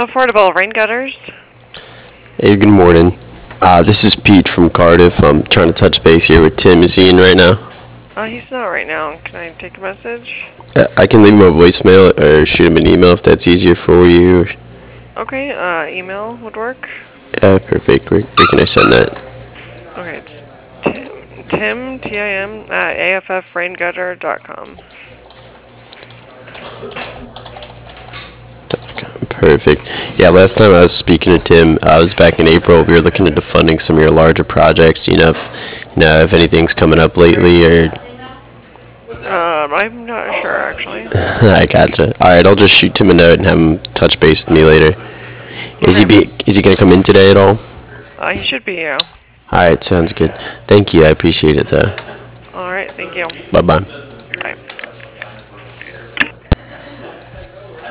Affordable rain gutters. Hey, good morning. This is Pete from Cardiff. I'm trying to touch base here with Tim. Is he in right now? He's not right now. Can I take a message? I can leave him a voicemail or shoot him an email if that's easier for you. Okay, email would work. Yeah, perfect. Where can I send that? Okay, it's Tim, T-I-M, at AFFraingutter.com. Perfect. Yeah, last time I was speaking to Tim, I was back in April. We were looking into funding some of your larger projects. If anything's coming up lately, or I'm not sure, actually. I gotcha. All right, I'll just shoot Tim a note and have him touch base with me later. Okay. Is he gonna come in today at all? He should be, yeah. All right, sounds good. Thank you. I appreciate it, though. Alright, thank you. Bye bye. Bye.